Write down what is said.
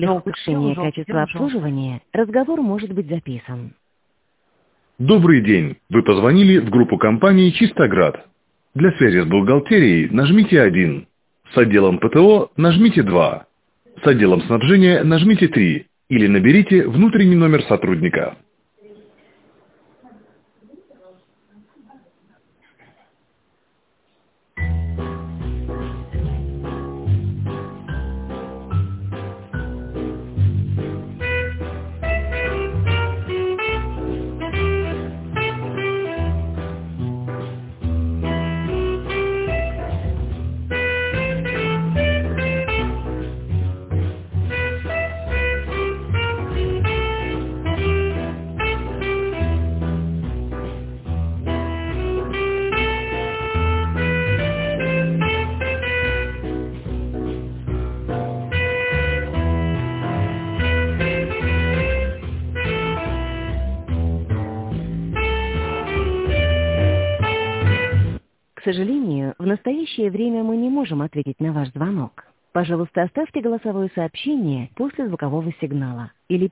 Для улучшения качества обслуживания разговор может быть записан. Добрый день. Вы позвонили в группу компании «Чистоград». Для связи с бухгалтерией нажмите 1. С отделом ПТО нажмите 2. С отделом снабжения нажмите 3. Или наберите внутренний номер сотрудника. К сожалению, в настоящее время мы не можем ответить на ваш звонок. Пожалуйста, оставьте голосовое сообщение после звукового сигнала или